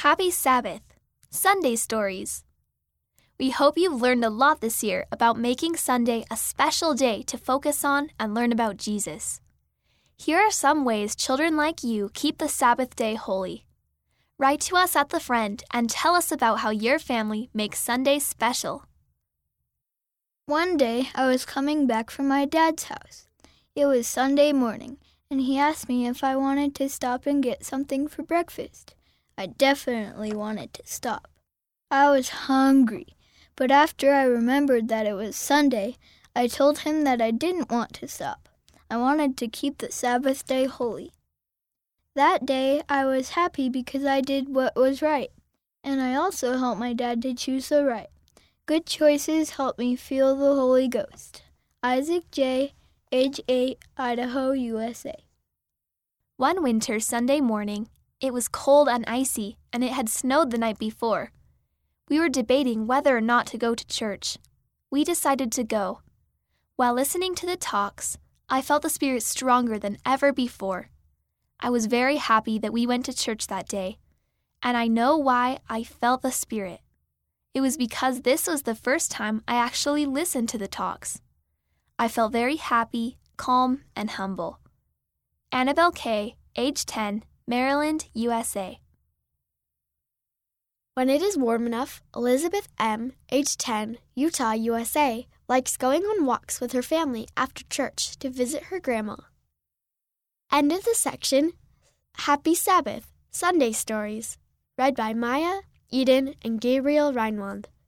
Happy Sabbath! Sunday Stories. We hope you've learned a lot this year about making Sunday a special day to focus on and learn about Jesus. Here are some ways children like you keep the Sabbath day holy. Write to us at The Friend and tell us about how your family makes Sunday special. One day, I was coming back from my dad's house. It was Sunday morning, and he asked me if I wanted to stop and get something for breakfast. I definitely wanted to stop. I was hungry, but after I remembered that it was Sunday, I told him that I didn't want to stop. I wanted to keep the Sabbath day holy. That day, I was happy because I did what was right, and I also helped my dad to choose the right. Good choices help me feel the Holy Ghost. Isaac J., age 8, Idaho, USA. One winter Sunday morning, it was cold and icy, and it had snowed the night before. We were debating whether or not to go to church. We decided to go. While listening to the talks, I felt the Spirit stronger than ever before. I was very happy that we went to church that day, and I know why I felt the Spirit. It was because this was the first time I actually listened to the talks. I felt very happy, calm, and humble. Annabelle K., age 10, Maryland, USA. When it is warm enough, Elizabeth M., age 10, Utah, USA, likes going on walks with her family after church to visit her grandma. End of the section. Happy Sabbath, Sunday Stories, read by Maya, Eden, and Gabriel Reinwand.